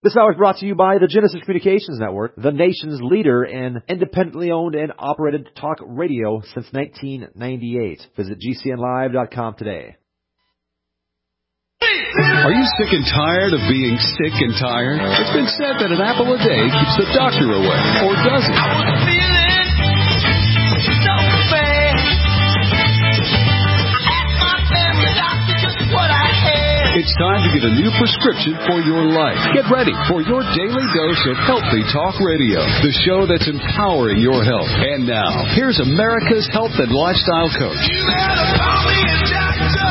This hour is brought to you by the Genesis Communications Network, the nation's leader in independently owned and operated talk radio since 1998. Visit GCNlive.com today. Are you sick and tired of being sick and tired? It's been said that an apple a day keeps the doctor away, or does it? I was feeling so bad. I asked my family doctor just what I had. It's time to get a new prescription for your life. Get ready for your daily dose of Healthy Talk Radio, the show that's empowering your health. And now, here's America's health and lifestyle coach. You better call me a doctor.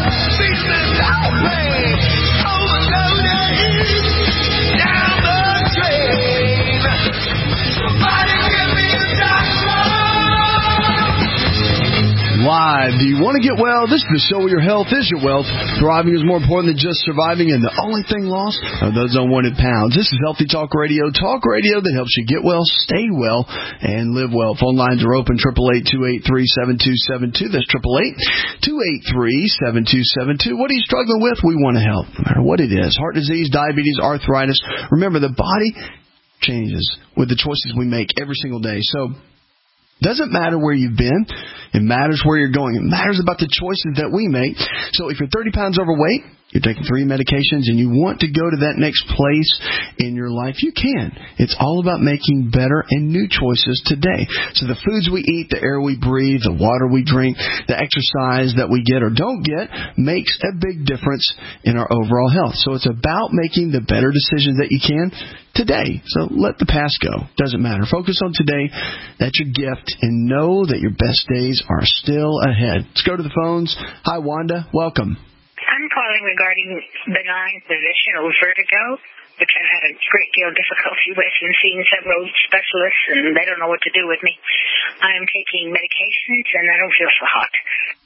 Live. Do you want to get well? This is the show where your health is your wealth. Thriving is more important than just surviving, and the only thing lost are those unwanted pounds. This is Healthy Talk Radio that helps you get well, stay well, and live well. Phone lines are open, 888-283-7272. That's 888-283-7272. What are you struggling with? We want to help, no matter what it is. Heart disease, diabetes, arthritis. Remember, the body changes with the choices we make every single day. So, doesn't matter where you've been. It matters where you're going. It matters about the choices that we make. So if you're 30 pounds overweight, you're taking 3 medications, and you want to go to that next place in your life, you can. It's all about making better and new choices today. So the foods we eat, the air we breathe, the water we drink, the exercise that we get or don't get makes a big difference in our overall health. So it's about making the better decisions that you can today. So let the past go. Doesn't matter. Focus on today. That's your gift. And know that your best days are still ahead. Let's go to the phones. Hi, Wanda. Welcome. I'm calling regarding benign positional vertigo, which I've had a great deal of difficulty with and seeing several specialists, and they don't know what to do with me. I am taking medications, and I don't feel so hot.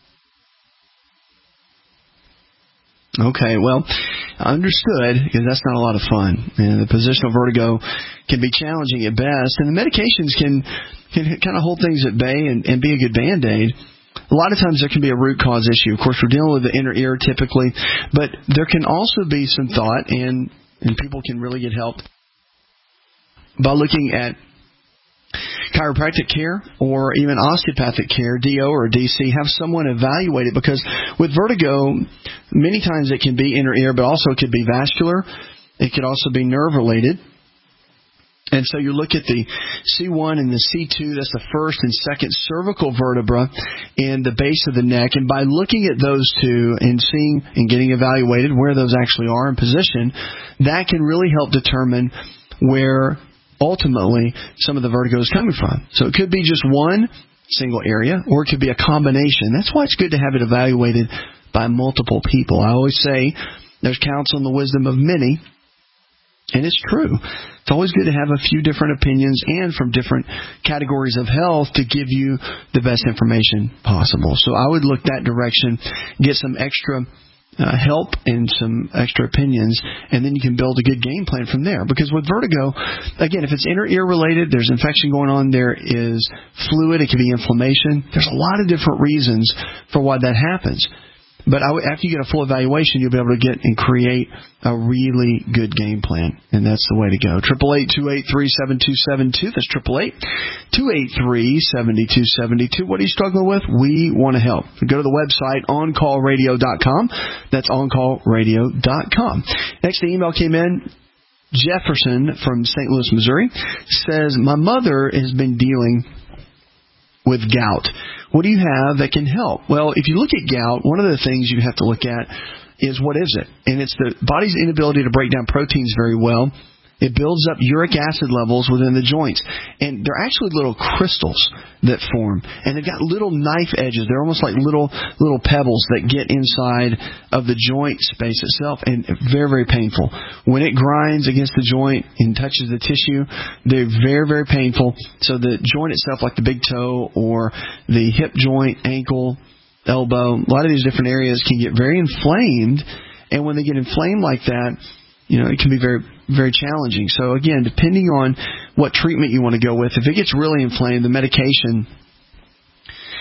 Okay, well, understood, because that's not a lot of fun. And the positional vertigo can be challenging at best, and the medications can kind of hold things at bay and be a good Band-Aid. A lot of times there can be a root cause issue. Of course, we're dealing with the inner ear typically, but there can also be some thought, and people can really get help by looking at chiropractic care or even osteopathic care, DO or DC. Have someone evaluate it, because with vertigo, many times it can be inner ear, but also it could be vascular. It could also be nerve related. And so you look at the C1 and the C2, that's the first and second cervical vertebra in the base of the neck. And by looking at those two and seeing and getting evaluated where those actually are in position, that can really help determine where ultimately some of the vertigo is coming from. So it could be just one single area, or it could be a combination. That's why it's good to have it evaluated by multiple people. I always say there's counsel in the wisdom of many. And it's true. It's always good to have a few different opinions and from different categories of health to give you the best information possible. So I would look that direction, get some extra help and some extra opinions, and then you can build a good game plan from there. Because with vertigo, again, if it's inner ear related, there's infection going on, there is fluid, it could be inflammation. There's a lot of different reasons for why that happens. But after you get a full evaluation, you'll be able to get and create a really good game plan. And that's the way to go. 888-283-7272. That's 888-283-7272. What are you struggling with? We want to help. Go to the website, OnCallRadio.com. That's OnCallRadio.com. Next, the email came in. Jefferson from St. Louis, Missouri says, my mother has been dealing with gout. What do you have that can help? Well, if you look at gout, one of the things you have to look at is what is it? And it's the body's inability to break down proteins very well. It builds up uric acid levels within the joints. And they're actually little crystals that form. And they've got little knife edges. They're almost like little pebbles that get inside of the joint space itself. And very, very painful. When it grinds against the joint and touches the tissue, they're very, very painful. So the joint itself, like the big toe or the hip joint, ankle, elbow, a lot of these different areas can get very inflamed. And when they get inflamed like that, it can be very, very challenging. So, again, depending on what treatment you want to go with, if it gets really inflamed, the medication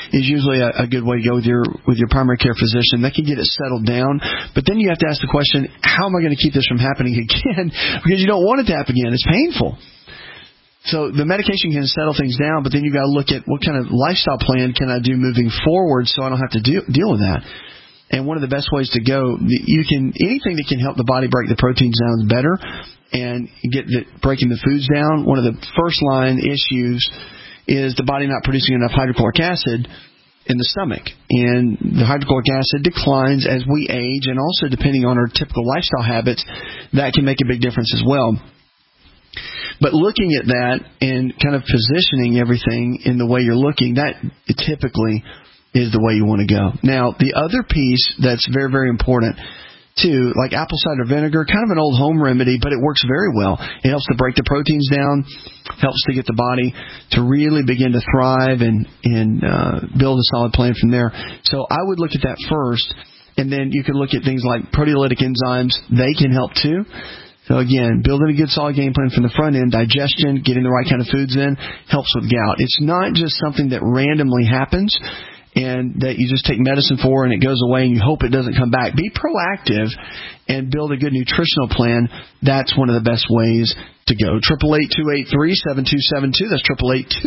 is usually a good way to go with your primary care physician. That can get it settled down. But then you have to ask the question, how am I going to keep this from happening again? Because you don't want it to happen again. It's painful. So the medication can settle things down, but then you got to look at what kind of lifestyle plan can I do moving forward so I don't have to deal with that. And one of the best ways to go, anything that can help the body break the proteins down is better, and breaking the foods down. One of the first line issues is the body not producing enough hydrochloric acid in the stomach, and the hydrochloric acid declines as we age, and also depending on our typical lifestyle habits, that can make a big difference as well. But looking at that and kind of positioning everything in the way you're looking, that typically is the way you want to go. Now, the other piece that's very, very important, too, like apple cider vinegar, kind of an old home remedy, but it works very well. It helps to break the proteins down, helps to get the body to really begin to thrive and build a solid plan from there. So I would look at that first, and then you can look at things like proteolytic enzymes. They can help, too. So again, building a good solid game plan from the front end, digestion, getting the right kind of foods in, helps with gout. It's not just something that randomly happens and that you just take medicine for and it goes away and you hope it doesn't come back. Be proactive and build a good nutritional plan. That's one of the best ways to go. 888-283-7272. That's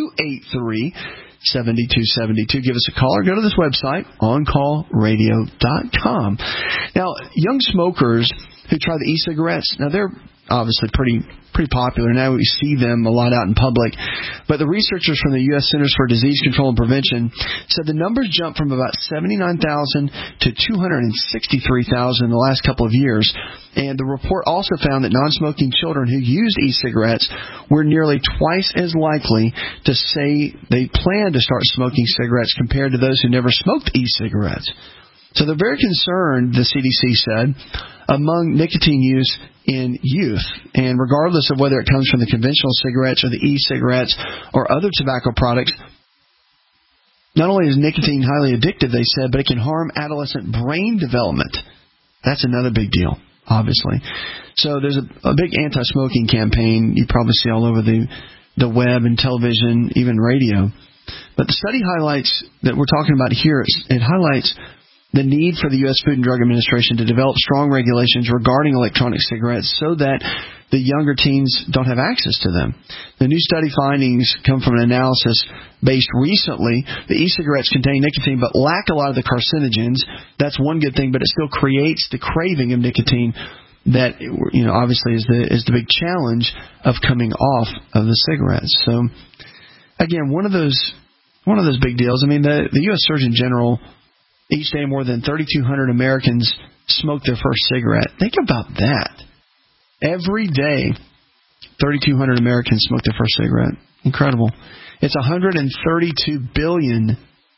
888-283-7272. Give us a call or go to this website, OnCallRadio.com. Now, young smokers who try the e-cigarettes, now they're obviously pretty popular. Now we see them a lot out in public. But the researchers from the U.S. Centers for Disease Control and Prevention said the numbers jumped from about 79,000 to 263,000 in the last couple of years. And the report also found that non-smoking children who used e-cigarettes were nearly twice as likely to say they plan to start smoking cigarettes compared to those who never smoked e-cigarettes. So they're very concerned, the CDC said, among nicotine use in youth. And regardless of whether it comes from the conventional cigarettes or the e-cigarettes or other tobacco products, not only is nicotine highly addictive, they said, but it can harm adolescent brain development. That's another big deal, obviously. So there's a big anti-smoking campaign you probably see all over the web and television, even radio. But the study highlights that we're talking about here, it highlights the need for the U.S. Food and Drug Administration to develop strong regulations regarding electronic cigarettes so that the younger teens don't have access to them. The new study findings come from an analysis based recently. The e-cigarettes contain nicotine but lack a lot of the carcinogens. That's one good thing, but it still creates the craving of nicotine that, obviously is the big challenge of coming off of the cigarettes. So, again, one of those big deals. I mean, the U.S. Surgeon General, each day more than 3,200 Americans smoke their first cigarette. Think about that. Every day, 3,200 Americans smoke their first cigarette. Incredible. It's a $132 billion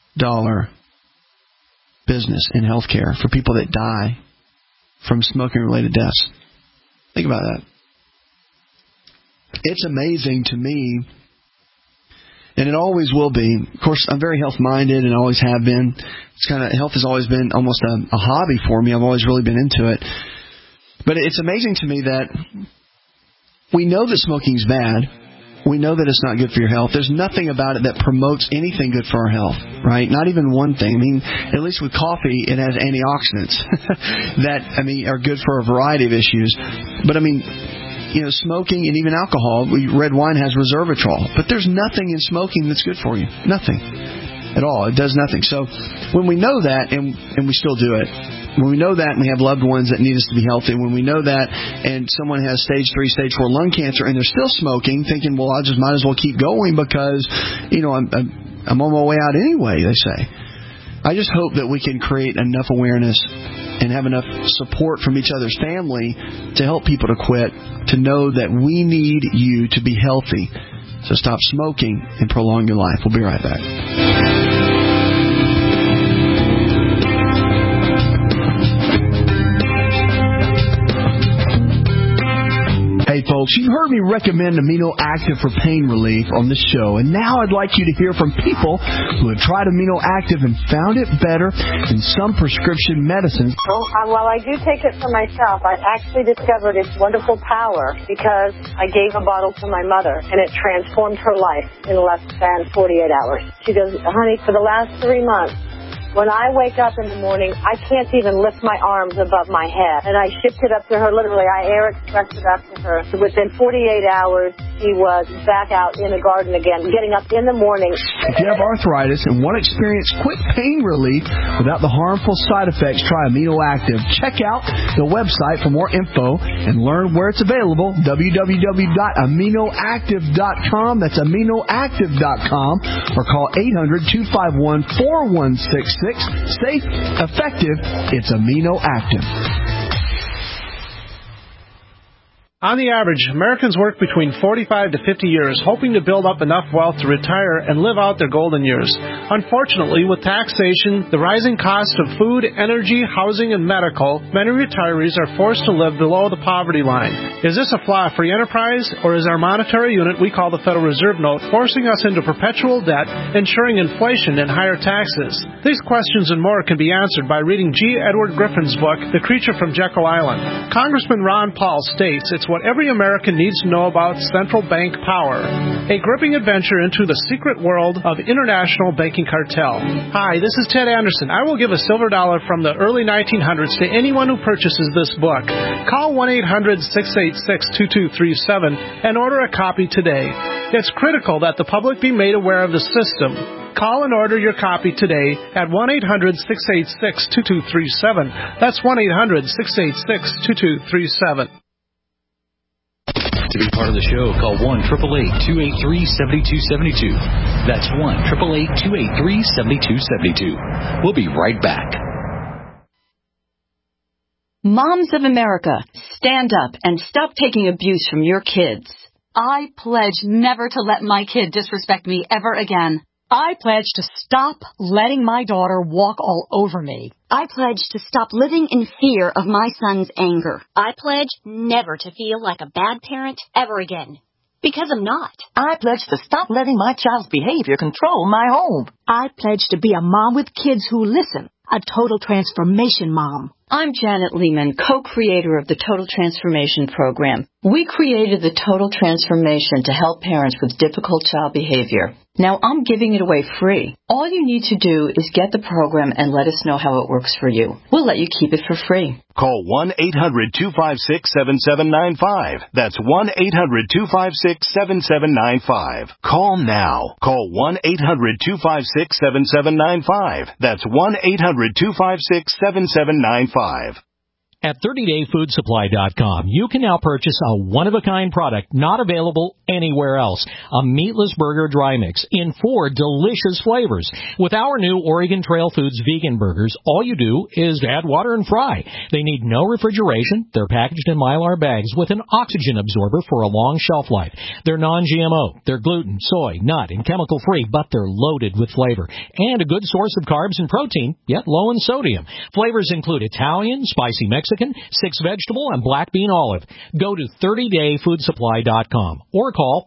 business in healthcare for people that die from smoking-related deaths. Think about that. It's amazing to me, and it always will be. Of course, I'm very health-minded and always have been. Health has always been almost a hobby for me. I've always really been into it. But it's amazing to me that we know that smoking's bad. We know that it's not good for your health. There's nothing about it that promotes anything good for our health, right? Not even one thing. I mean, at least with coffee, it has antioxidants that, are good for a variety of issues. But, smoking and even alcohol, red wine has resveratrol. But there's nothing in smoking that's good for you. Nothing at all. It does nothing. So when we know that, and we still do it, when we know that and we have loved ones that need us to be healthy, when we know that and someone has stage 3, stage 4 lung cancer and they're still smoking, thinking, well, I just might as well keep going because, I'm on my way out anyway, they say. I just hope that we can create enough awareness and have enough support from each other's family to help people to quit, to know that we need you to be healthy. So stop smoking and prolong your life. We'll be right back. Hey folks, you've heard me recommend Amino Active for pain relief on the show, and now I'd like you to hear from people who have tried Amino Active and found it better than some prescription medicines. Well, I do take it for myself. I actually discovered its wonderful power because I gave a bottle to my mother, and it transformed her life in less than 48 hours. She goes, honey, for the last 3 months, when I wake up in the morning, I can't even lift my arms above my head. And I shipped it up to her, literally. I air expressed it up to her. So within 48 hours, she was back out in the garden again, getting up in the morning. If you have arthritis and want to experience quick pain relief without the harmful side effects, try Amino Active. Check out the website for more info and learn where it's available, www.aminoactive.com. That's aminoactive.com, or call 800-251-4166. Safe, effective, it's Amino Active. On the average, Americans work between 45 to 50 years, hoping to build up enough wealth to retire and live out their golden years. Unfortunately, with taxation, the rising cost of food, energy, housing, and medical, many retirees are forced to live below the poverty line. Is this a flaw free enterprise, or is our monetary unit we call the Federal Reserve Note forcing us into perpetual debt, ensuring inflation and higher taxes? These questions and more can be answered by reading G. Edward Griffin's book, The Creature from Jekyll Island. Congressman Ron Paul states it's what every American needs to know about central bank power. A gripping adventure into the secret world of international banking cartel. Hi, this is Ted Anderson. I will give a silver dollar from the early 1900s to anyone who purchases this book. Call 1-800-686-2237 and order a copy today. It's critical that the public be made aware of the system. Call and order your copy today at 1-800-686-2237. That's 1-800-686-2237. To be part of the show, call 1-888-283-7272. That's 1-888-283-7272. We'll be right back. Moms of America, stand up and stop taking abuse from your kids. I pledge never to let my kid disrespect me ever again. I pledge to stop letting my daughter walk all over me. I pledge to stop living in fear of my son's anger. I pledge never to feel like a bad parent ever again. Because I'm not. I pledge to stop letting my child's behavior control my home. I pledge to be a mom with kids who listen. A total transformation mom. I'm Janet Lehman, co-creator of the Total Transformation Program. We created the Total Transformation to help parents with difficult child behavior. Now I'm giving it away free. All you need to do is get the program and let us know how it works for you. We'll let you keep it for free. Call 1-800-256-7795. That's 1-800-256-7795. Call now. Call 1-800-256-7795. That's 1-800-256-7795. At 30dayfoodsupply.com, you can now purchase a one-of-a-kind product not available anywhere else. A meatless burger dry mix in 4 delicious flavors. With our new Oregon Trail Foods vegan burgers, all you do is add water and fry. They need no refrigeration. They're packaged in Mylar bags with an oxygen absorber for a long shelf life. They're non-GMO. They're gluten, soy, nut, and chemical-free, but they're loaded with flavor. And a good source of carbs and protein, yet low in sodium. Flavors include Italian, spicy Mexican, 6 vegetable, and black bean olive. Go to 30dayfoodsupply.com or call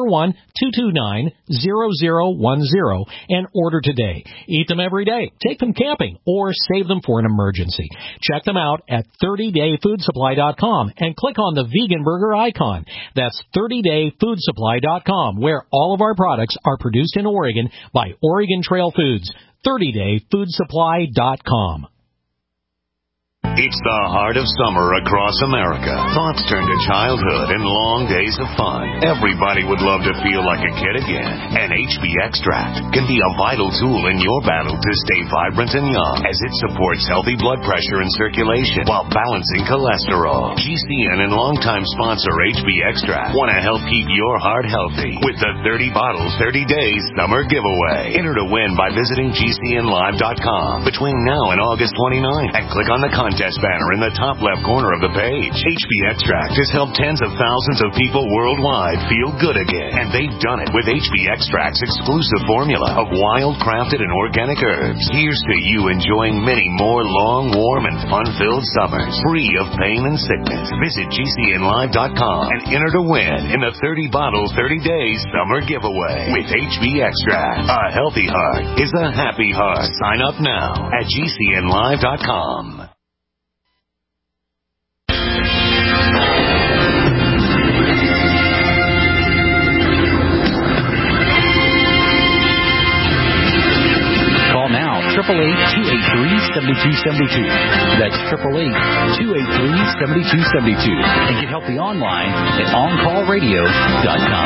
541-229-0010 and order today. Eat them every day, take them camping, or save them for an emergency. Check them out at 30dayfoodsupply.com and click on the vegan burger icon. That's 30dayfoodsupply.com, where all of our products are produced in Oregon by Oregon Trail Foods. 30dayfoodsupply.com. It's the heart of summer across America. Thoughts turn to childhood and long days of fun. Everybody would love to feel like a kid again. And HB Extract can be a vital tool in your battle to stay vibrant and young, as it supports healthy blood pressure and circulation while balancing cholesterol. GCN and longtime sponsor HB Extract want to help keep your heart healthy with the 30 bottles, 30 days summer giveaway. Enter to win by visiting GCNlive.com between now and August 29 and click on the contest contest banner in the top left corner of the page. HB Extract has helped tens of thousands of people worldwide feel good again, and they've done it with HB Extract's exclusive formula of wild-crafted and organic herbs. Here's to you enjoying many more long, warm, and fun-filled summers, free of pain and sickness. Visit GCNlive.com and enter to win in the 30 bottles, 30 days summer giveaway with HB Extract. A healthy heart is a happy heart. Sign up now at GCNlive.com. Call now, 888-283-7272. That's 888-283-7272. And get healthy online at OnCallRadio.com.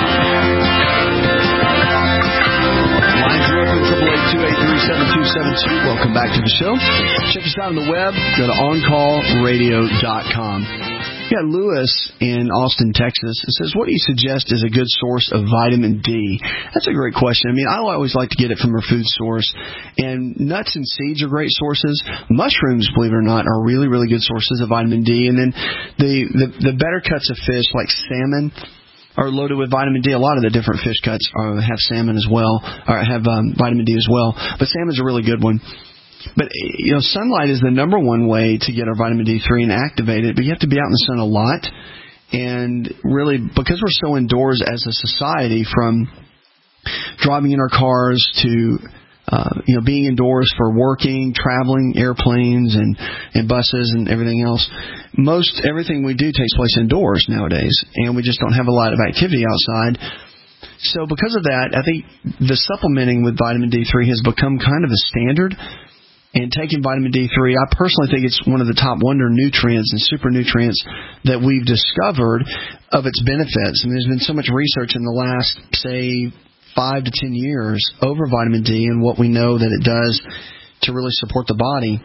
Lines are open, 888-283-7272. Welcome back to the show. Check us out on the web. Go to OnCallRadio.com. We got Lewis in Austin, Texas. It says, what do you suggest is a good source of vitamin D? That's a great question. I mean, I always like to get it from a food source. And nuts and seeds are great sources. Mushrooms, believe it or not, are really, really good sources of vitamin D. And then the better cuts of fish, like salmon, are loaded with vitamin D. A lot of the different fish cuts have salmon as well, or have vitamin D as well. But salmon's a really good one. But, sunlight is the number one way to get our vitamin D3 and activate it. But you have to be out in the sun a lot. And really, because we're so indoors as a society, from driving in our cars to being indoors for working, traveling, airplanes and buses and everything else. Most everything we do takes place indoors nowadays, and we just don't have a lot of activity outside. So because of that, I think the supplementing with vitamin D3 has become kind of a standard. And taking vitamin D3, I personally think it's one of the top wonder nutrients and super nutrients that we've discovered of its benefits. I mean, there's been so much research in the last, say, 5 to 10 years over vitamin D and what we know that it does to really support the body,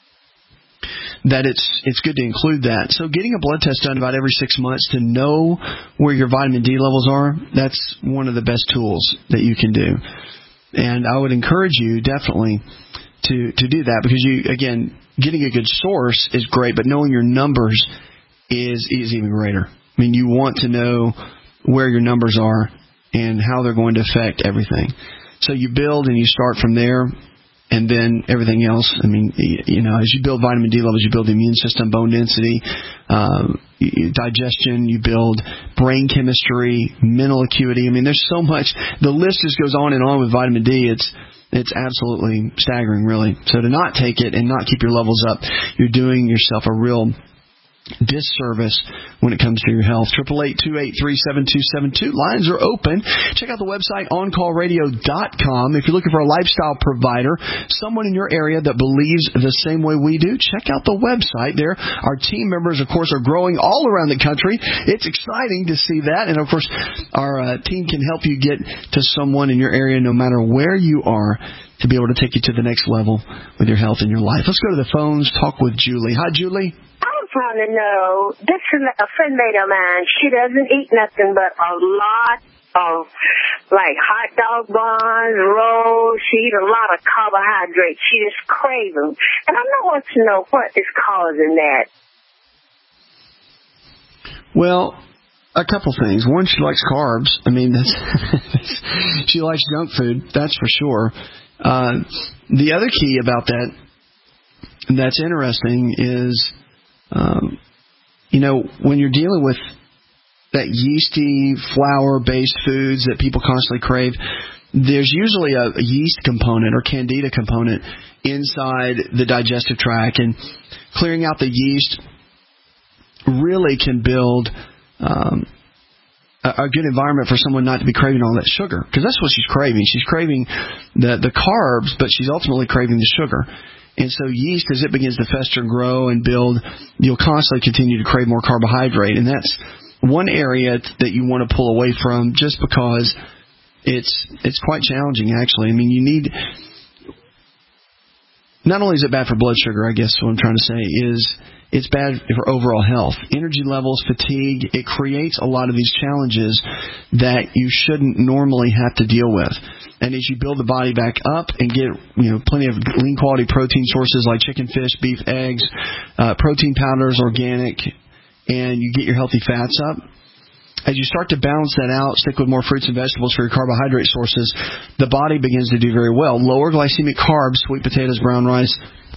that it's good to include that. So getting a blood test done about every 6 months to know where your vitamin D levels are, that's one of the best tools that you can do. And I would encourage you definitely to do that, because getting a good source is great, but knowing your numbers is even greater. I mean, you want to know where your numbers are and how they're going to affect everything. So you build and you start from there, and then everything else. I mean, as you build vitamin D levels, you build the immune system, bone density, digestion, you build brain chemistry, mental acuity. I mean, there's so much. The list just goes on and on with vitamin D. It's absolutely staggering, really. So to not take it and not keep your levels up, you're doing yourself a real disservice when it comes to your health. 888-283-7272. Lines are open. Check out the website, OnCallRadio.com. If you're looking for a lifestyle provider, someone in your area that believes the same way we do, check out the website there. Our team members, of course, are growing all around the country. It's exciting to see that. And, of course, our team can help you get to someone in your area, no matter where you are, to be able to take you to the next level with your health and your life. Let's go to the phones, talk with Julie. Hi, Julie. Want to know, this is a friend mate of mine. She doesn't eat nothing but a lot of like hot dog buns, rolls. She eats a lot of carbohydrates. She just craves them. And I want to know what is causing that. Well, a couple things. One, she likes carbs. I mean, she likes junk food, that's for sure. The other key about that's interesting is, when you're dealing with that yeasty, flour-based foods that people constantly crave, there's usually a yeast component or candida component inside the digestive tract, and clearing out the yeast really can build a good environment for someone not to be craving all that sugar, because that's what she's craving. She's craving the carbs, but she's ultimately craving the sugar. And so yeast, as it begins to fester and grow and build, you'll constantly continue to crave more carbohydrate. And that's one area that you want to pull away from, just because it's quite challenging, actually. I mean, not only is it bad for blood sugar, I guess what I'm trying to say is it's bad for overall health. Energy levels, fatigue, it creates a lot of these challenges that you shouldn't normally have to deal with. And as you build the body back up and get plenty of lean quality protein sources like chicken, fish, beef, eggs, protein powders, organic, and you get your healthy fats up, as you start to balance that out, stick with more fruits and vegetables for your carbohydrate sources, the body begins to do very well. Lower glycemic carbs, sweet potatoes, brown rice,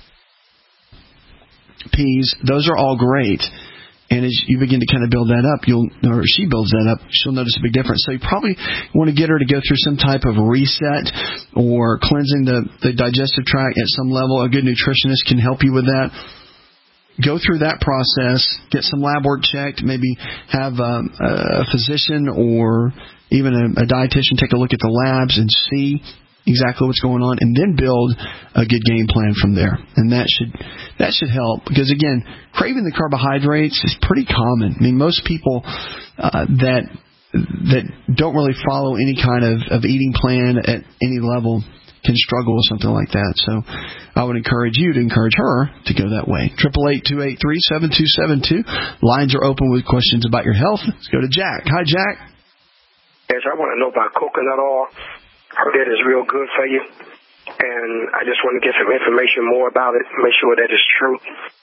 peas, those are all great. And as you begin to kind of build that up, she builds that up, she'll notice a big difference. So you probably want to get her to go through some type of reset or cleansing the digestive tract at some level. A good nutritionist can help you with that. Go through that process, get some lab work checked, maybe have a physician or even a dietitian take a look at the labs and see exactly what's going on, and then build a good game plan from there. And that should help, because again, craving the carbohydrates is pretty common. I mean, most people that don't really follow any kind of eating plan at any level can struggle with something like that. So I would encourage you to encourage her to go that way. 888-283-7272. Lines are open with questions about your health. Let's go to Jack. Hi, Jack. Yes, I want to know about coconut oil. Heard that is real good for you, and I just want to get some information more about it, make sure that it's true.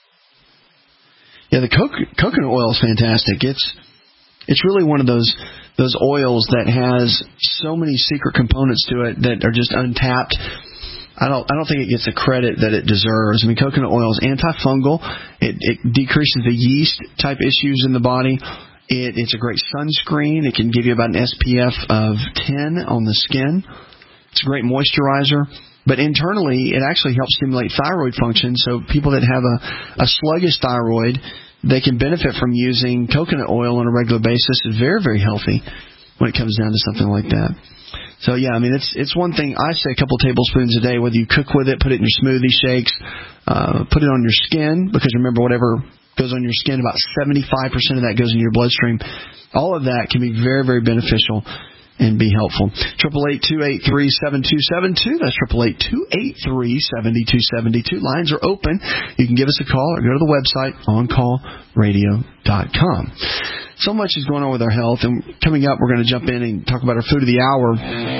Yeah, the coconut oil is fantastic. It's really one of those oils that has so many secret components to it that are just untapped. I don't think it gets the credit that it deserves. I mean, coconut oil is antifungal. It decreases the yeast type issues in the body. It's a great sunscreen. It can give you about an SPF of 10 on the skin. It's a great moisturizer. But internally, it actually helps stimulate thyroid function. So people that have a sluggish thyroid, they can benefit from using coconut oil on a regular basis. It's very, very healthy when it comes down to something like that. So, yeah, I mean, it's one thing. I say a couple tablespoons a day, whether you cook with it, put it in your smoothie shakes, put it on your skin, because remember, whatever goes on your skin, about 75% of that goes into your bloodstream. All of that can be very, very beneficial and be helpful. 888-283-7272. That's 888-283-7272. Lines are open. You can give us a call or go to the website, OnCallRadio.com. So much is going on with our health, and coming up, we're going to jump in and talk about our food of the hour.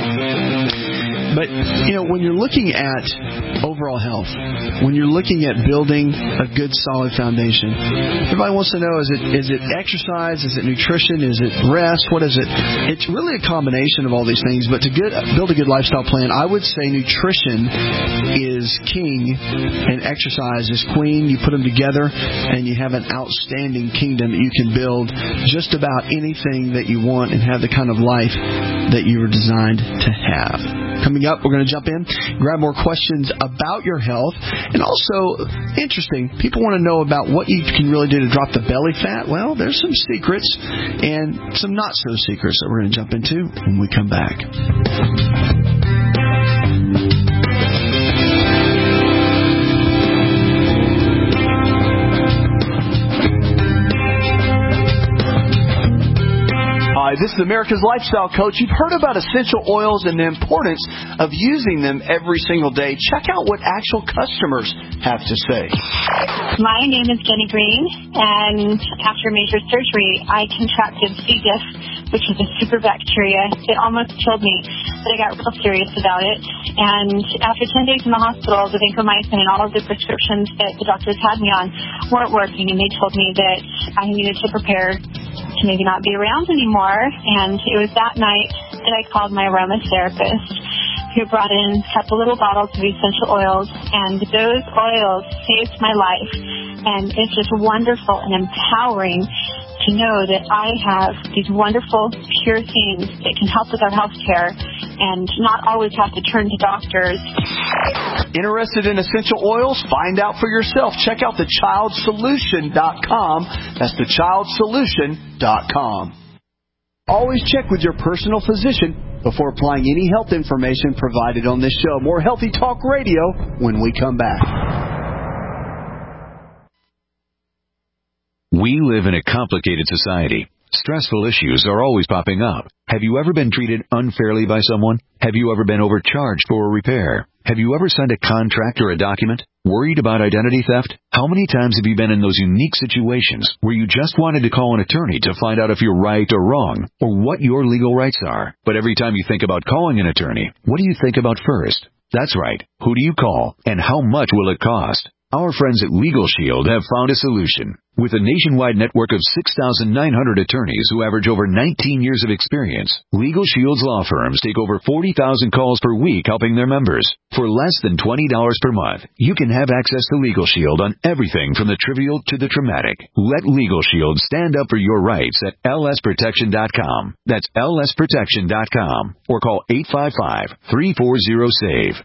But, when you're looking at overall health, when you're looking at building a good, solid foundation, everybody wants to know, is it exercise? Is it nutrition? Is it rest? What is it? It's really a combination of all these things. But to build a good lifestyle plan, I would say nutrition is king and exercise is queen. You put them together, and you have an outstanding kingdom that you can build just about anything that you want and have the kind of life that you were designed to have. Coming up, we're going to jump in, grab more questions about your health, and also, interesting, people want to know about what you can really do to drop the belly fat. Well, there's some secrets and some not-so-secrets that we're going to jump into when we come back. Hi, this is America's Lifestyle Coach. You've heard about essential oils and the importance of using them every single day. Check out what actual customers have to say. My name is Jenny Green, and after major surgery, I contracted C. diff, which is a super bacteria. It almost killed me, but I got real serious about it. And after 10 days in the hospital, the vancomycin and all of the prescriptions that the doctors had me on weren't working, and they told me that I needed to prepare to maybe not be around anymore. And it was that night that I called my aromatherapist, who brought in a couple little bottles of essential oils, and those oils saved my life. And it's just wonderful and empowering to know that I have these wonderful, pure things that can help with our health care and not always have to turn to doctors. Interested in essential oils? Find out for yourself. Check out thechildsolution.com. That's thechildsolution.com. Always check with your personal physician before applying any health information provided on this show. More Healthy Talk Radio when we come back. We live in a complicated society. Stressful issues are always popping up. Have you ever been treated unfairly by someone? Have you ever been overcharged for a repair? Have you ever signed a contract or a document? Worried about identity theft? How many times have you been in those unique situations where you just wanted to call an attorney to find out if you're right or wrong, or what your legal rights are? But every time you think about calling an attorney, what do you think about first? That's right. Who do you call, and how much will it cost? Our friends at Legal Shield have found a solution. With a nationwide network of 6,900 attorneys who average over 19 years of experience, Legal Shield's law firms take over 40,000 calls per week helping their members. For less than $20 per month, you can have access to Legal Shield on everything from the trivial to the traumatic. Let Legal Shield stand up for your rights at lsprotection.com. That's lsprotection.com. Or call 855-340-SAVE,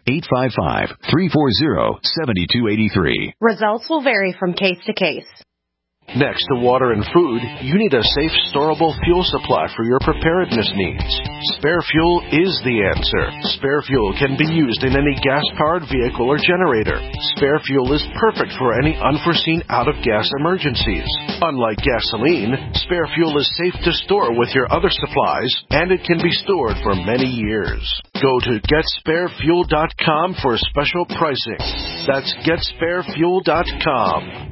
855-340-7283. Results will vary from case to case. Next to water and food, you need a safe, storable fuel supply for your preparedness needs. Spare Fuel is the answer. Spare Fuel can be used in any gas-powered vehicle or generator. Spare Fuel is perfect for any unforeseen out-of-gas emergencies. Unlike gasoline, Spare Fuel is safe to store with your other supplies, and it can be stored for many years. Go to GetSpareFuel.com for special pricing. That's GetSpareFuel.com.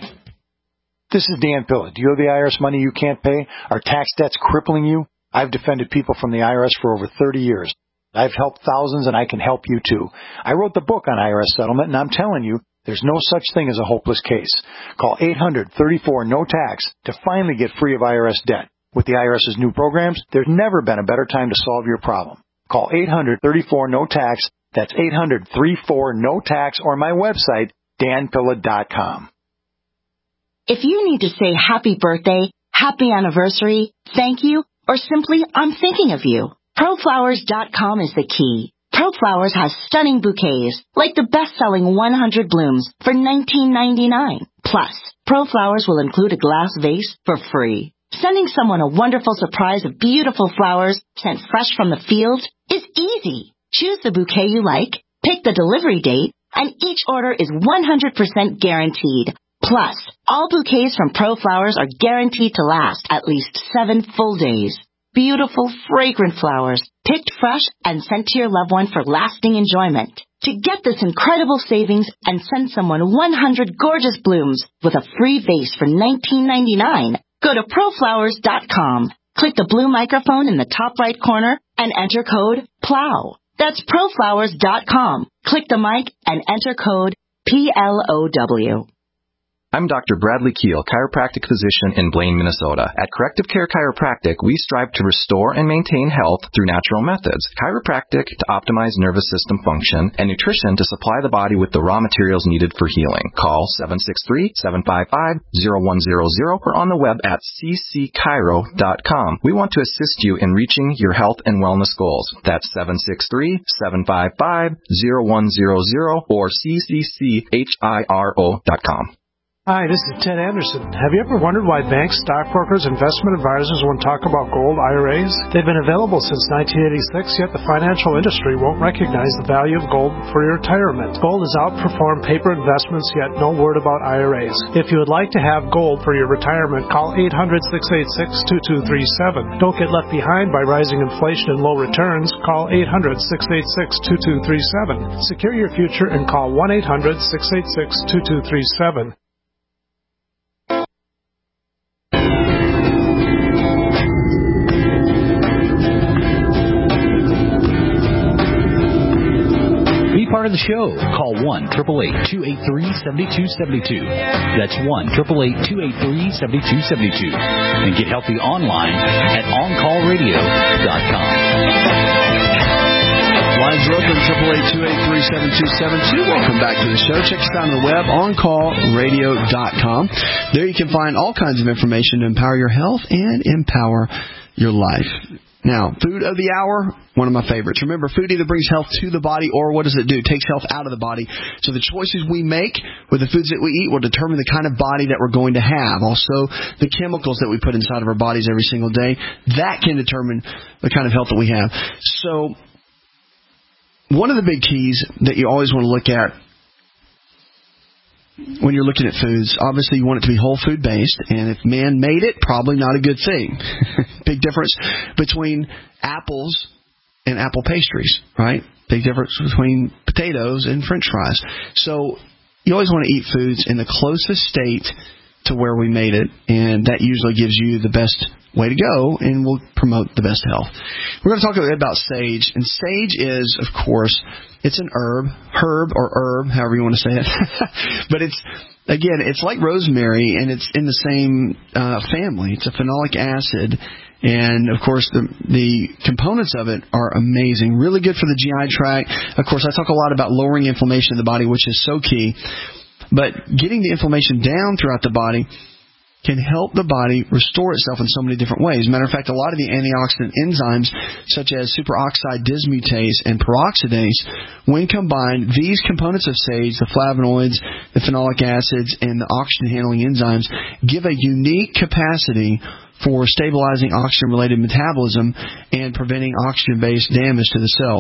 This is Dan Pilla. Do you owe the IRS money you can't pay? Are tax debts crippling you? I've defended people from the IRS for over 30 years. I've helped thousands, and I can help you too. I wrote the book on IRS settlement, and I'm telling you, there's no such thing as a hopeless case. Call 800-34-NO-TAX to finally get free of IRS debt. With the IRS's new programs, there's never been a better time to solve your problem. Call 800-34-NO-TAX. That's 800-34-NO-TAX, or my website, danpilla.com. If you need to say happy birthday, happy anniversary, thank you, or simply I'm thinking of you, ProFlowers.com is the key. ProFlowers has stunning bouquets, like the best-selling 100 blooms for $19.99. Plus, ProFlowers will include a glass vase for free. Sending someone a wonderful surprise of beautiful flowers sent fresh from the field is easy. Choose the bouquet you like, pick the delivery date, and each order is 100% guaranteed. Plus, all bouquets from ProFlowers are guaranteed to last at least 7 full days. Beautiful, fragrant flowers, picked fresh and sent to your loved one for lasting enjoyment. To get this incredible savings and send someone 100 gorgeous blooms with a free vase for $19.99, go to ProFlowers.com. Click the blue microphone in the top right corner and enter code PLOW. That's ProFlowers.com. Click the mic and enter code PLOW. I'm Dr. Bradley Keel, chiropractic physician in Blaine, Minnesota. At Corrective Care Chiropractic, we strive to restore and maintain health through natural methods. Chiropractic to optimize nervous system function, and nutrition to supply the body with the raw materials needed for healing. Call 763-755-0100 or on the web at ccchiro.com. We want to assist you in reaching your health and wellness goals. That's 763-755-0100 or ccchiro.com. Hi, this is Ted Anderson. Have you ever wondered why banks, stockbrokers, investment advisors won't talk about gold IRAs? They've been available since 1986, yet the financial industry won't recognize the value of gold for your retirement. Gold has outperformed paper investments, yet no word about IRAs. If you would like to have gold for your retirement, call 800-686-2237. Don't get left behind by rising inflation and low returns. Call 800-686-2237. Secure your future and call 1-800-686-2237. Part of the show. Call 1-888-283-7272. That's 1-888-283-7272. And get healthy online at OnCallRadio.com. Lines are open, 888-283-7272. Welcome back to the show. Check us out on the web, OnCallRadio.com. There you can find all kinds of information to empower your health and empower your life. Now, food of the hour, one of my favorites. Remember, food either brings health to the body or what does it do? It takes health out of the body. So the choices we make with the foods that we eat will determine the kind of body that we're going to have. Also, the chemicals that we put inside of our bodies every single day, that can determine the kind of health that we have. So one of the big keys that you always want to look at when you're looking at foods, obviously you want it to be whole food based, and if man made it, probably not a good thing. Big difference between apples and apple pastries, right? Big difference between potatoes and French fries. So you always want to eat foods in the closest state to where we made it, and that usually gives you the best way to go and will promote the best health. We're going to talk a bit about sage, and sage is, of course, it's an herb, however you want to say it, but it's like rosemary, and it's in the same family. It's a phenolic acid, and of course the components of it are amazing, really good for the GI tract. Of course, I talk a lot about lowering inflammation in the body, which is so key. But getting the inflammation down throughout the body can help the body restore itself in so many different ways. Matter of fact, a lot of the antioxidant enzymes, such as superoxide dismutase and peroxidase, when combined, these components of sage, the flavonoids, the phenolic acids, and the oxygen-handling enzymes, give a unique capacity for stabilizing oxygen-related metabolism and preventing oxygen-based damage to the cells.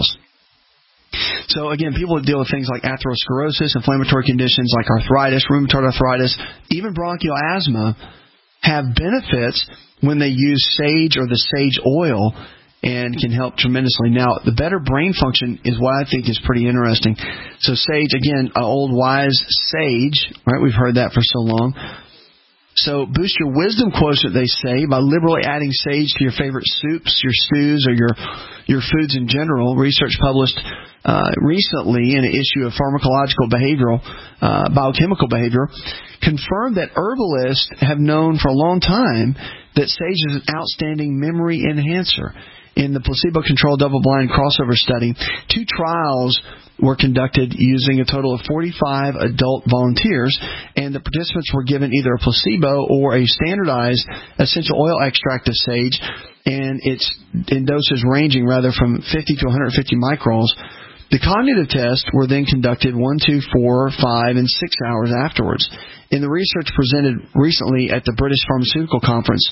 So, again, people that deal with things like atherosclerosis, inflammatory conditions like arthritis, rheumatoid arthritis, even bronchial asthma, have benefits when they use sage or the sage oil and can help tremendously. Now, the better brain function is what I think is pretty interesting. So sage, again, an old wise sage, right? We've heard that for so long. So boost your wisdom quotient, they say, by liberally adding sage to your favorite soups, your stews, or your foods in general. Research published recently in an issue of Pharmacological Biochemical Behavior confirmed that herbalists have known for a long time that sage is an outstanding memory enhancer. In the placebo-controlled double-blind crossover study, 2 trials were conducted using a total of 45 adult volunteers, and the participants were given either a placebo or a standardized essential oil extract of sage, and it's in doses ranging from 50 to 150 microns. The cognitive tests were then conducted 1, 2, 4, 5, and 6 hours afterwards. In the research presented recently at the British Pharmaceutical Conference,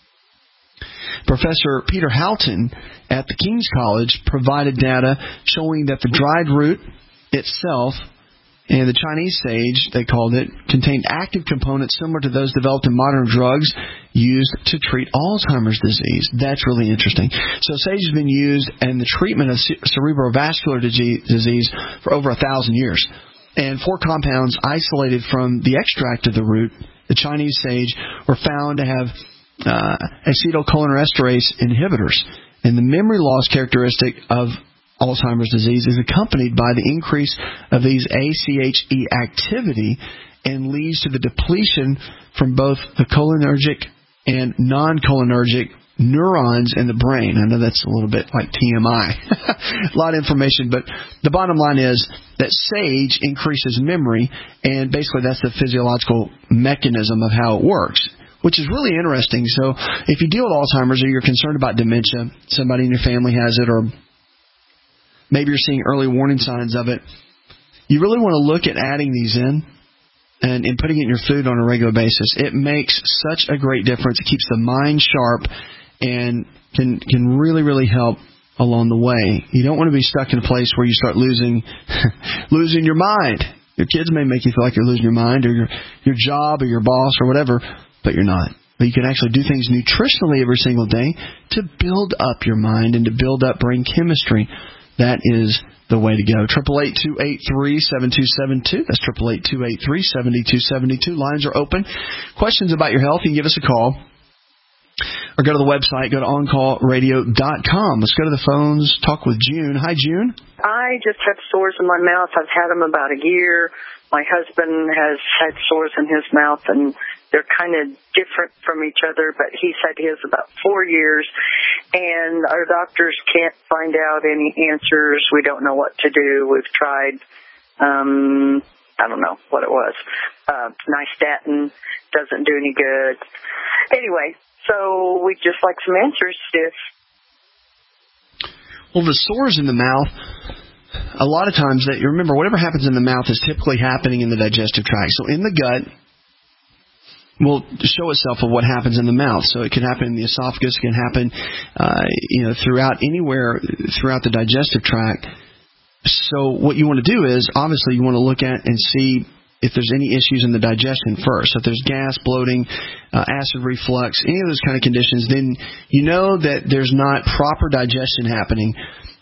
Professor Peter Houghton at the King's College provided data showing that the dried root itself and the Chinese sage, they called it, contained active components similar to those developed in modern drugs used to treat Alzheimer's disease. That's really interesting. So sage has been used in the treatment of cerebrovascular disease for over 1,000 years. And 4 compounds isolated from the extract of the root, the Chinese sage, were found to have acetylcholinesterase inhibitors. And the memory loss characteristic of Alzheimer's disease is accompanied by the increase of these ACHE activity and leads to the depletion from both the cholinergic and non-cholinergic neurons in the brain. I know that's a little bit like TMI. A lot of information, but the bottom line is that sage increases memory, and basically that's the physiological mechanism of how it works, which is really interesting. So if you deal with Alzheimer's or you're concerned about dementia, somebody in your family has it, or maybe you're seeing early warning signs of it, you really want to look at adding these in and putting it in your food on a regular basis. It makes such a great difference. It keeps the mind sharp and can really, really help along the way. You don't want to be stuck in a place where you start losing your mind. Your kids may make you feel like you're losing your mind, or your job or your boss or whatever, but you're not. But you can actually do things nutritionally every single day to build up your mind and to build up brain chemistry. That is the way to go. 888-283-7272. That's 888-283-7272. Lines are open. Questions about your health, you can give us a call. Or go to the website, go to OnCallRadio.com. Let's go to the phones, talk with June. Hi, June. I just have sores in my mouth. I've had them about a year. My husband has had sores in his mouth, and they're kind of different from each other, but he said his about 4 years, and our doctors can't find out any answers. We don't know what to do. We've tried, I don't know what it was. Nystatin doesn't do any good. Anyway, so we'd just like some answers, Steve. Well, the sores in the mouth, a lot of times, that you remember, whatever happens in the mouth is typically happening in the digestive tract. So in the gut will show itself of what happens in the mouth. So it can happen in the esophagus, it can happen throughout anywhere throughout the digestive tract. So what you want to do is, obviously, you want to look at and see if there's any issues in the digestion first. So if there's gas, bloating, acid reflux, any of those kind of conditions, then you know that there's not proper digestion happening.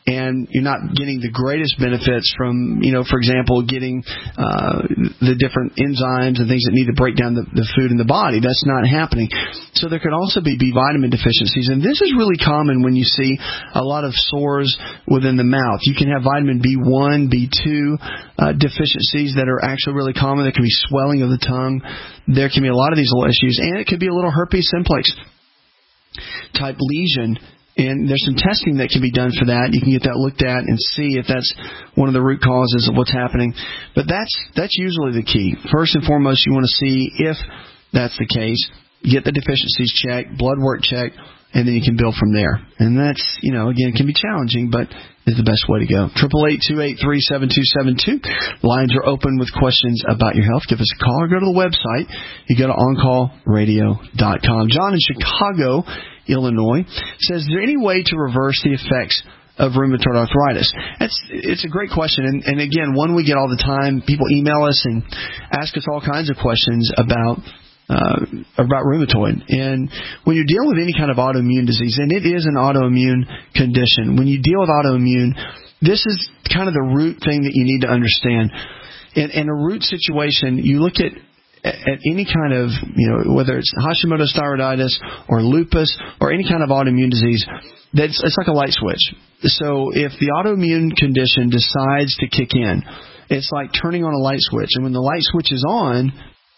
and you're not getting the greatest benefits from, for example, getting the different enzymes and things that need to break down the food in the body. That's not happening. So there could also be B vitamin deficiencies, and this is really common when you see a lot of sores within the mouth. You can have vitamin B1, B2 deficiencies that are actually really common. There can be swelling of the tongue. There can be a lot of these little issues, and it could be a little herpes simplex type lesion. And there's some testing that can be done for that. You can get that looked at and see if that's one of the root causes of what's happening. But that's usually the key. First and foremost, you want to see if that's the case. Get the deficiencies checked, blood work checked, and then you can build from there. And that's, again, it can be challenging, but is the best way to go. 888-283-7272. Lines are open with questions about your health. Give us a call or go to the website. You go to OnCallRadio.com. John in Chicago, Illinois, says, is there any way to reverse the effects of rheumatoid arthritis? It's a great question, and again, one we get all the time. People email us and ask us all kinds of questions about rheumatoid. And when you're dealing with any kind of autoimmune disease, and it is an autoimmune condition, when you deal with autoimmune, this is kind of the root thing that you need to understand. In a root situation, you look at any kind of, whether it's Hashimoto's thyroiditis or lupus or any kind of autoimmune disease, it's like a light switch. So if the autoimmune condition decides to kick in, it's like turning on a light switch. And when the light switch is on,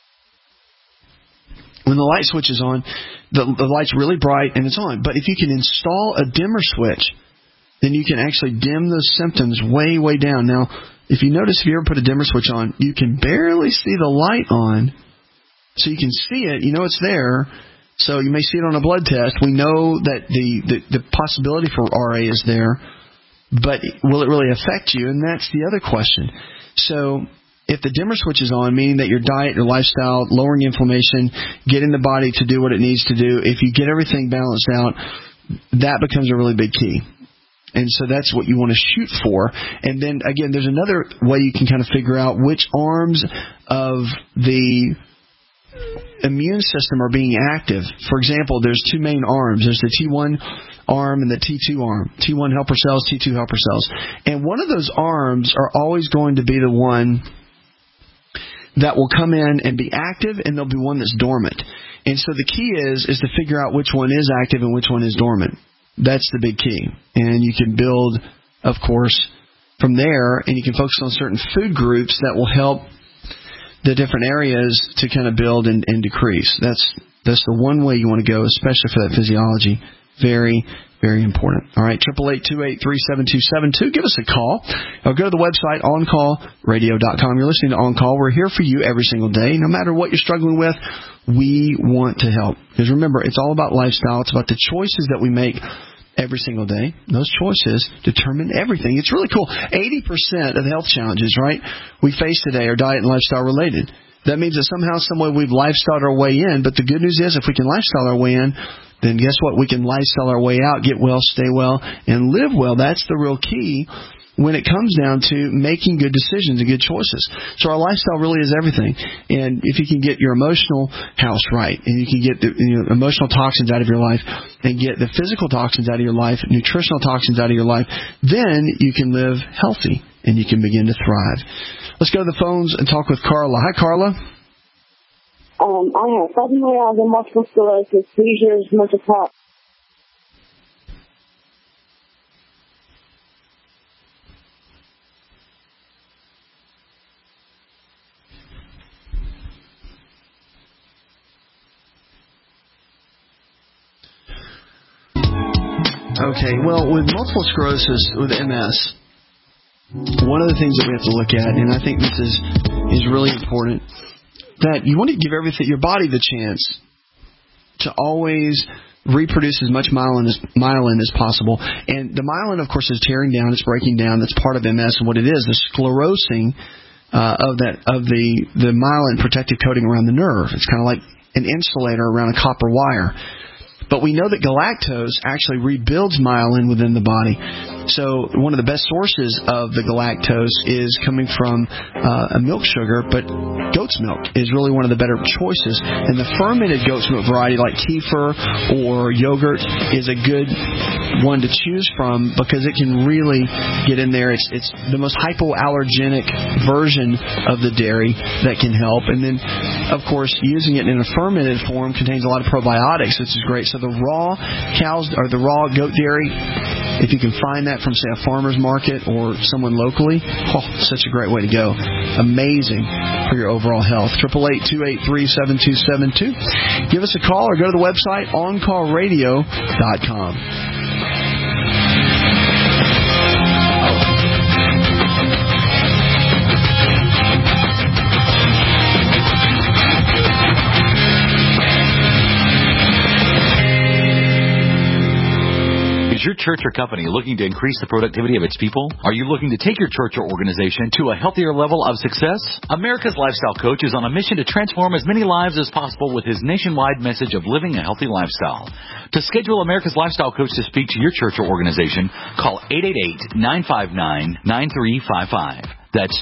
the light's really bright and it's on. But if you can install a dimmer switch, then you can actually dim those symptoms way, way down. Now, if you notice, if you ever put a dimmer switch on, you can barely see the light on. So you can see it, it's there. So you may see it on a blood test. We know that the possibility for RA is there, but will it really affect you? And that's the other question. So if the dimmer switch is on, meaning that your diet, your lifestyle, lowering inflammation, getting the body to do what it needs to do, if you get everything balanced out, that becomes a really big key. And so that's what you want to shoot for. And then, again, there's another way you can kind of figure out which arms of the immune system are being active. For example, there's two main arms. There's the T1 arm and the T2 arm. T1 helper cells, T2 helper cells. And one of those arms are always going to be the one that will come in and be active, and there'll be one that's dormant. And so the key is to figure out which one is active and which one is dormant. That's the big key. And you can build, of course, from there, and you can focus on certain food groups that will help the different areas to kind of build and decrease. That's the one way you want to go, especially for that physiology. Very, very important. All right, 888-283-7272. Give us a call. Or go to the website, OnCallRadio.com. You're listening to On Call. We're here for you every single day. No matter what you're struggling with, we want to help. Because remember, it's all about lifestyle. It's about the choices that we make every single day. Those choices determine everything. It's really cool. 80% of the health challenges, right, we face today are diet and lifestyle related. That means that somehow, some way, we've lifestyled our way in. But the good news is, if we can lifestyle our way in, then guess what? We can lifestyle our way out, get well, stay well, and live well. That's the real key when it comes down to making good decisions and good choices. So our lifestyle really is everything. And if you can get your emotional house right, and you can get the emotional toxins out of your life, and get the physical toxins out of your life, nutritional toxins out of your life, then you can live healthy and you can begin to thrive. Let's go to the phones and talk with Carla. Hi, Carla. I have fibromyalgia, multiple sclerosis, seizures, mental health. Okay, well, with multiple sclerosis, with MS, one of the things that we have to look at, and I think this is really important, that you want to give your body the chance to always reproduce as much myelin as possible. And the myelin, of course, is tearing down, it's breaking down. That's part of MS. And what it is, the sclerosing of the myelin protective coating around the nerve. It's kind of like an insulator around a copper wire. But we know that galactose actually rebuilds myelin within the body. So one of the best sources of the galactose is coming from a milk sugar, but goat's milk is really one of the better choices. And the fermented goat's milk variety like kefir or yogurt is a good one to choose from because it can really get in there. It's the most hypoallergenic version of the dairy that can help. And then, of course, using it in a fermented form contains a lot of probiotics, which is great. So the raw goat dairy, if you can find that from, say, a farmer's market or someone locally, such a great way to go. Amazing for your overall health. 888-283-7272. Give us a call or go to the website OnCallRadio.com. Is your church or company looking to increase the productivity of its people? Are you looking to take your church or organization to a healthier level of success? America's Lifestyle Coach is on a mission to transform as many lives as possible with his nationwide message of living a healthy lifestyle. To schedule America's Lifestyle Coach to speak to your church or organization, call 888-959-9355. That's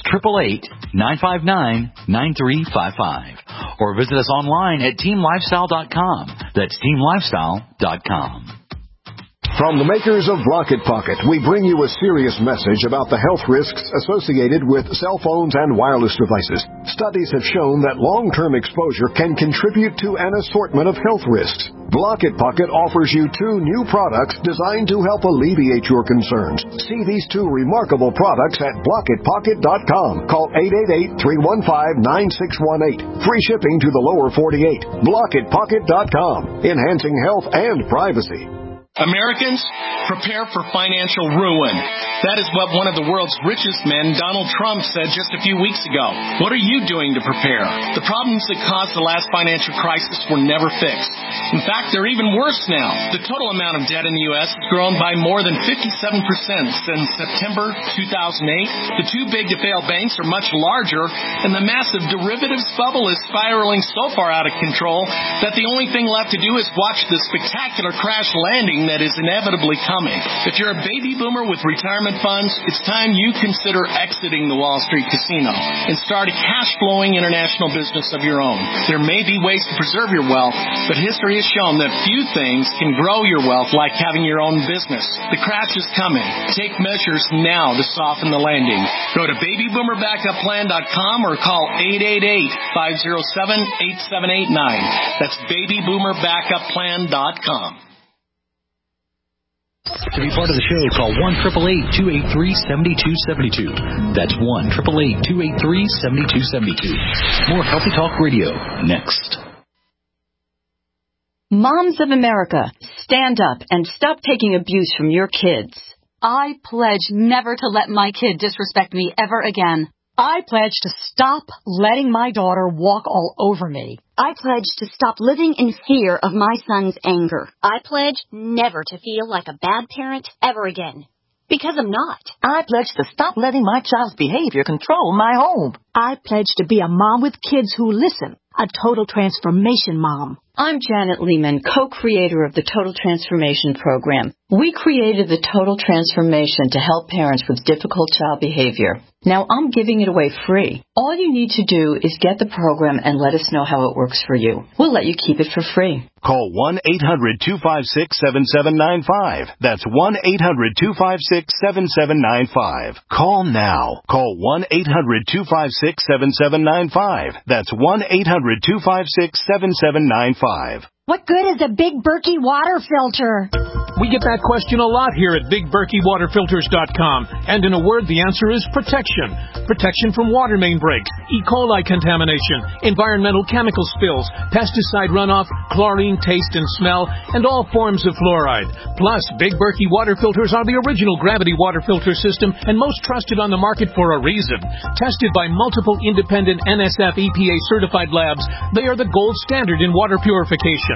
888-959-9355. Or visit us online at teamlifestyle.com. That's teamlifestyle.com. From the makers of Blocket Pocket, we bring you a serious message about the health risks associated with cell phones and wireless devices. Studies have shown that long-term exposure can contribute to an assortment of health risks. Blocket Pocket offers you 2 new products designed to help alleviate your concerns. See these 2 remarkable products at BlocketPocket.com. Call 888-315-9618. Free shipping to the lower 48. BlocketPocket.com. Enhancing health and privacy. Americans, prepare for financial ruin. That is what one of the world's richest men, Donald Trump, said just a few weeks ago. What are you doing to prepare? The problems that caused the last financial crisis were never fixed. In fact, they're even worse now. The total amount of debt in the U.S. has grown by more than 57% since September 2008. The too big to fail banks are much larger, and the massive derivatives bubble is spiraling so far out of control that the only thing left to do is watch the spectacular crash landing that is inevitably coming. If you're a baby boomer with retirement funds, it's time you consider exiting the Wall Street casino and start a cash-flowing international business of your own. There may be ways to preserve your wealth, but history has shown that few things can grow your wealth like having your own business. The crash is coming. Take measures now to soften the landing. Go to babyboomerbackupPlan.com or call 888-507-8789. That's babyboomerbackupPlan.com. To be part of the show, call 1-888-283-7272. That's 1-888-283-7272. More Healthy Talk Radio next. Moms of America, stand up and stop taking abuse from your kids. I pledge never to let my kid disrespect me ever again. I pledge to stop letting my daughter walk all over me. I pledge to stop living in fear of my son's anger. I pledge never to feel like a bad parent ever again. Because I'm not. I pledge to stop letting my child's behavior control my home. I pledge to be a mom with kids who listen, a total transformation mom. I'm Janet Lehman, co-creator of the Total Transformation Program. We created the Total Transformation to help parents with difficult child behavior. Now I'm giving it away free. All you need to do is get the program and let us know how it works for you. We'll let you keep it for free. Call 1-800-256-7795. That's 1-800-256-7795. Call now. Call 1-800-256-7795. That's 1-800-256-7795. What good is a Big Berkey water filter? We get that question a lot here at BigBerkeyWaterFilters.com. And in a word, the answer is protection. Protection from water main breaks, E. coli contamination, environmental chemical spills, pesticide runoff, chlorine taste and smell, and all forms of fluoride. Plus, Big Berkey water filters are the original gravity water filter system and most trusted on the market for a reason. Tested by multiple independent NSF EPA certified labs, they are the gold standard in water purification.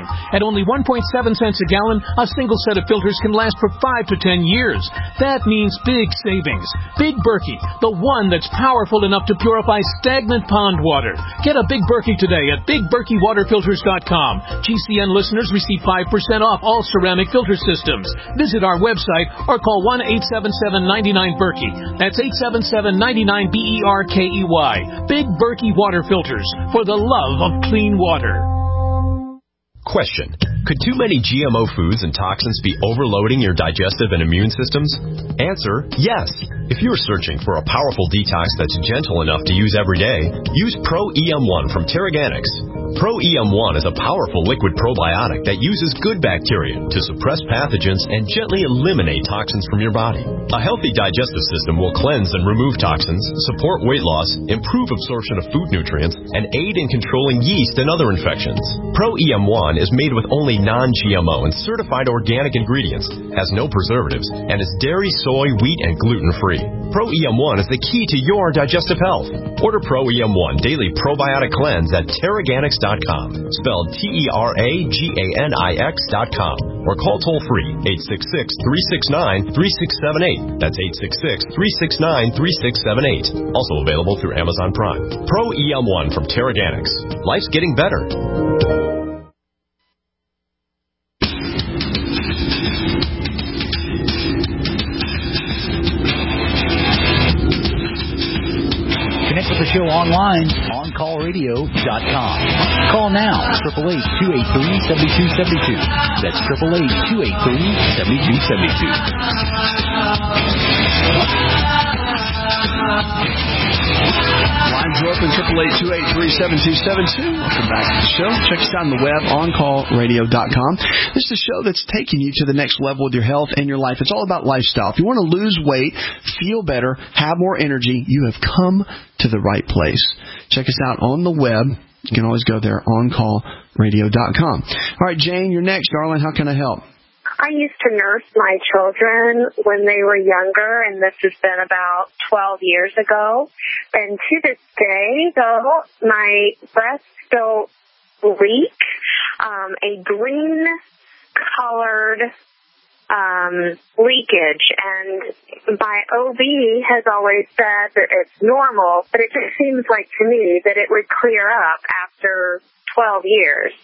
filtration. At only 1.7 cents a gallon, a single set of filters can last for 5 to 10 years. That means big savings. Big Berkey, the one that's powerful enough to purify stagnant pond water. Get a Big Berkey today at BigBerkeyWaterFilters.com. GCN listeners receive 5% off all ceramic filter systems. Visit our website or call 1-877-99-BERKEY. That's 877-99-BERKEY. Big Berkey Water Filters, for the love of clean water. Question. Could too many GMO foods and toxins be overloading your digestive and immune systems? Answer, yes. If you're searching for a powerful detox that's gentle enough to use every day, use Pro-EM1 from Teraganix. Pro-EM1 is a powerful liquid probiotic that uses good bacteria to suppress pathogens and gently eliminate toxins from your body. A healthy digestive system will cleanse and remove toxins, support weight loss, improve absorption of food nutrients, and aid in controlling yeast and other infections. Pro-EM1 is made with only non-GMO and certified organic ingredients, has no preservatives, and is dairy, soy, wheat, and gluten-free. Pro-EM1 is the key to your digestive health. Order Pro-EM1 Daily Probiotic Cleanse at Teraganix.com, spelled Teraganix.com, or call toll-free 866-369-3678. That's 866-369-3678. Also available through Amazon Prime. Pro-EM1 from Teraganix. Life's getting better. Connect with the show online, OnCallRadio.com. Call now, 888-283-7272. That's 888-283-7272. Lines are open, 888-283-7272. Welcome back to the show. Check us out on the web, OnCallRadio.com. This is a show that's taking you to the next level with your health and your life. It's all about lifestyle. If you want to lose weight, feel better, have more energy, you have come to the right place. Check us out on the web. You can always go there, OnCallRadio.com. All right, Jane, you're next, darling. How can I help? I used to nurse my children when they were younger, and this has been about 12 years ago. And to this day, though, my breasts still leak a green-colored leakage. And my OB has always said that it's normal, but it just seems like to me that it would clear up after 12 years.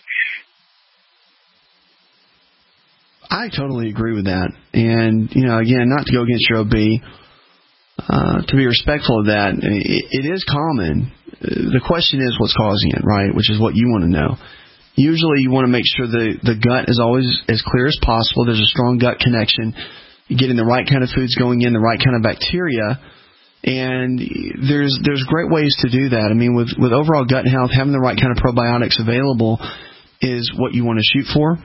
I totally agree with that. And, again, not to go against your OB, to be respectful of that, it is common. The question is what's causing it, right, which is what you want to know. Usually you want to make sure the gut is always as clear as possible. There's a strong gut connection. You're getting the right kind of foods going in, the right kind of bacteria. And there's great ways to do that. I mean, with overall gut health, having the right kind of probiotics available is what you want to shoot for.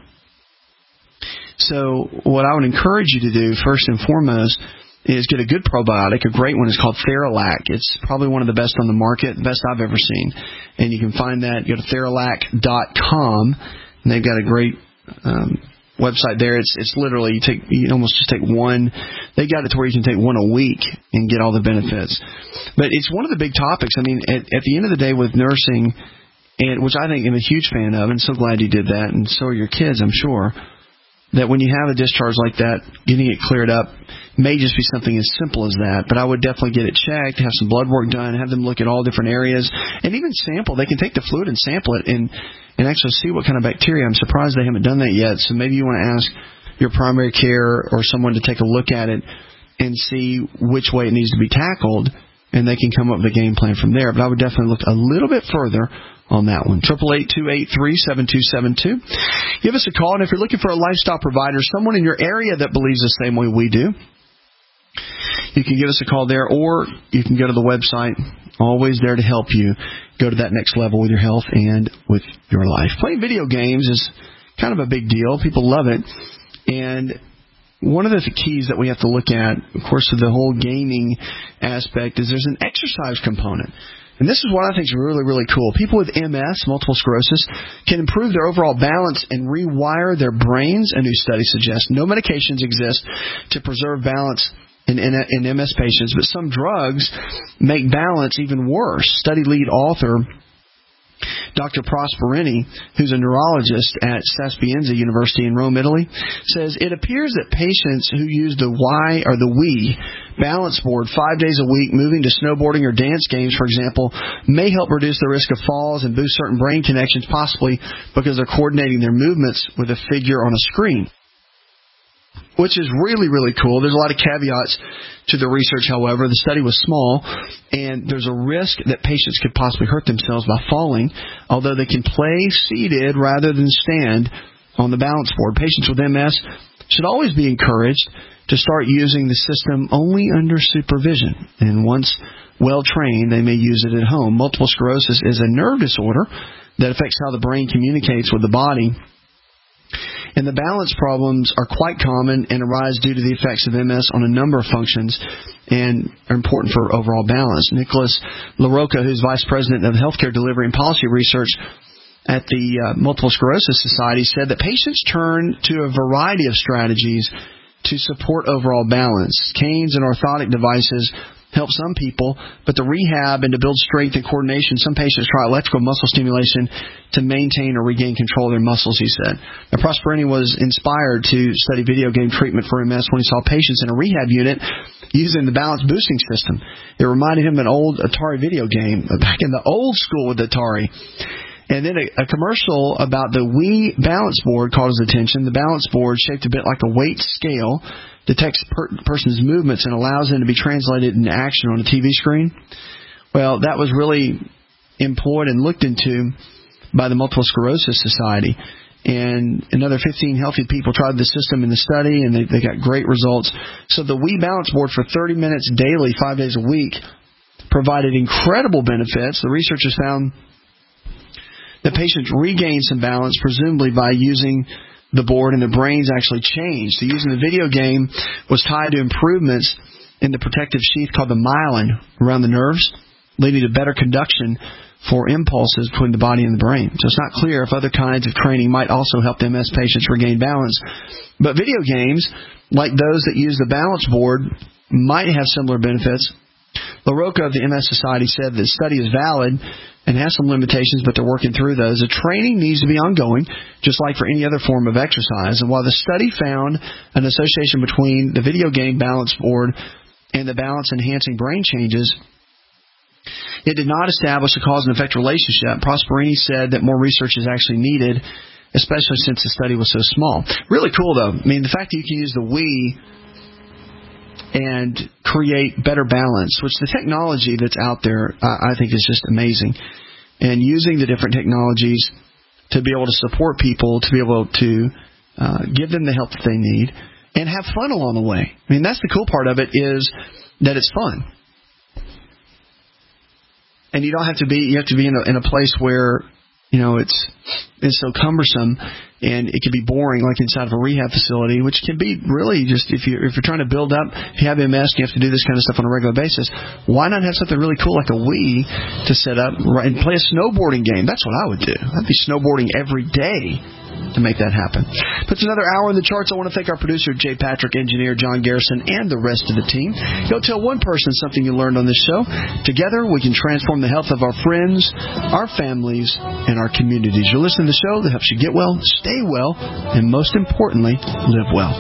So what I would encourage you to do, first and foremost, is get a good probiotic. A great one is called Theralac. It's probably one of the best on the market, the best I've ever seen. And you can find that. Go to Theralac.com, and they've got a great website there. It's literally, you almost just take one. They got it to where you can take one a week and get all the benefits. But it's one of the big topics. I mean, at the end of the day with nursing, and which I think I'm a huge fan of, and so glad you did that, and so are your kids, I'm sure, that when you have a discharge like that, getting it cleared up may just be something as simple as that. But I would definitely get it checked, have some blood work done, have them look at all different areas, and even sample. They can take the fluid and sample it and actually see what kind of bacteria. I'm surprised they haven't done that yet. So maybe you want to ask your primary care or someone to take a look at it and see which way it needs to be tackled, and they can come up with a game plan from there. But I would definitely look a little bit further on that one. 888-283-7272. Give us a call, and if you're looking for a lifestyle provider, someone in your area that believes the same way we do, you can give us a call there, or you can go to the website. Always there to help you go to that next level with your health and with your life. Playing video games is kind of a big deal. People love it. And one of the keys that we have to look at, of course, of the whole gaming aspect, is there's an exercise component. And this is what I think is really, really cool. People with MS, multiple sclerosis, can improve their overall balance and rewire their brains. A new study suggests no medications exist to preserve balance in MS patients, but some drugs make balance even worse. Study lead author Dr. Prosperini, who's a neurologist at Sapienza University in Rome, Italy, says it appears that patients who use the Wii balance board 5 days a week, moving to snowboarding or dance games, for example, may help reduce the risk of falls and boost certain brain connections, possibly because they're coordinating their movements with a figure on a screen. Which is really, really cool. There's a lot of caveats to the research, however. The study was small, and there's a risk that patients could possibly hurt themselves by falling, although they can play seated rather than stand on the balance board. Patients with MS should always be encouraged to start using the system only under supervision, and once well-trained, they may use it at home. Multiple sclerosis is a nerve disorder that affects how the brain communicates with the body. And the balance problems are quite common and arise due to the effects of MS on a number of functions and are important for overall balance. Nicholas LaRocca, who's Vice President of Healthcare Delivery and Policy Research at the Multiple Sclerosis Society, said that patients turn to a variety of strategies to support overall balance. Canes and orthotic devices help some people, but to rehab and to build strength and coordination, some patients try electrical muscle stimulation to maintain or regain control of their muscles, he said. Now, Prosperini was inspired to study video game treatment for MS when he saw patients in a rehab unit using the balance boosting system. It reminded him of an old Atari video game, back in the old school with Atari. And then a commercial about the Wii balance board caught his attention. The balance board, shaped a bit like a weight scale, detects person's movements and allows them to be translated into action on a TV screen. Well, that was really employed and looked into by the Multiple Sclerosis Society. And another 15 healthy people tried the system in the study, and they got great results. So the Wii balance board for 30 minutes daily, 5 days a week, provided incredible benefits. The researchers found that patients regained some balance, presumably by using the board, and their brains actually changed. So using the video game was tied to improvements in the protective sheath called the myelin around the nerves, leading to better conduction for impulses between the body and the brain. So it's not clear if other kinds of training might also help the MS patients regain balance. But video games, like those that use the balance board, might have similar benefits. LaRocca of the MS Society said the study is valid and has some limitations, but they're working through those. The training needs to be ongoing, just like for any other form of exercise. And while the study found an association between the video game balance board and the balance-enhancing brain changes, it did not establish a cause and effect relationship. Prosperini said that more research is actually needed, especially since the study was so small. Really cool, though. I mean, the fact that you can use the Wii and create better balance, which the technology that's out there, I think, is just amazing. And using the different technologies to be able to support people, to be able to give them the help that they need, and have fun along the way. I mean, that's the cool part of it, is that it's fun. And you have to be in a place where, you know, it's so cumbersome and it can be boring, like inside of a rehab facility, which can be really just, if you're trying to build up, if you have MS, you have to do this kind of stuff on a regular basis. Why not have something really cool like a Wii to set up and play a snowboarding game? That's what I would do. I'd be snowboarding every day to make that happen. Puts another hour in the charts. I want to thank our producer, Jay Patrick, engineer John Garrison, and the rest of the team. Go tell one person something you learned on this show. Together, we can transform the health of our friends, our families, and our communities. You're listening to the show that helps you get well, stay well, and most importantly, live well.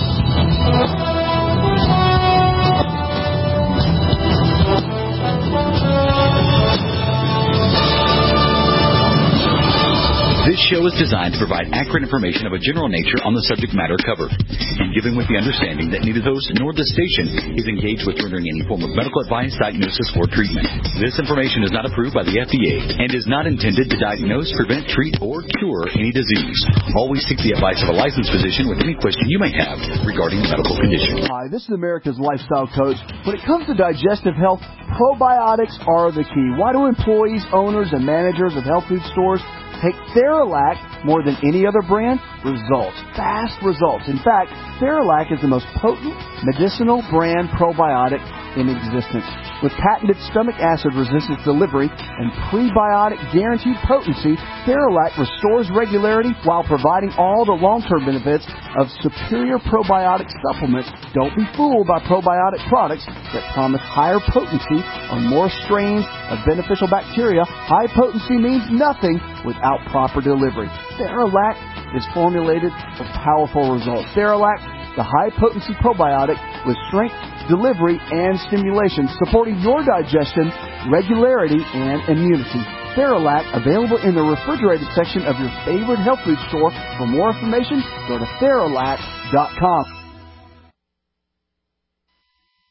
This show is designed to provide accurate information of a general nature on the subject matter covered, and given with the understanding that neither host nor the station is engaged with rendering any form of medical advice, diagnosis, or treatment. This information is not approved by the FDA and is not intended to diagnose, prevent, treat, or cure any disease. Always seek the advice of a licensed physician with any question you may have regarding a medical condition. Hi, this is America's Lifestyle Coach. When it comes to digestive health, probiotics are the key. Why do employees, owners, and managers of health food stores take Theralac more than any other brand? Results. Fast results. In fact, Theralac is the most potent medicinal brand probiotic in existence. With patented stomach acid resistance delivery and prebiotic guaranteed potency, Theralac restores regularity while providing all the long-term benefits of superior probiotic supplements. Don't be fooled by probiotic products that promise higher potency on more strains of beneficial bacteria. High potency means nothing without proper delivery. Theralac is formulated for powerful results. Theralac, the high-potency probiotic with strength, delivery, and stimulation, supporting your digestion, regularity, and immunity. Theralac, available in the refrigerated section of your favorite health food store. For more information, go to Theralac.com.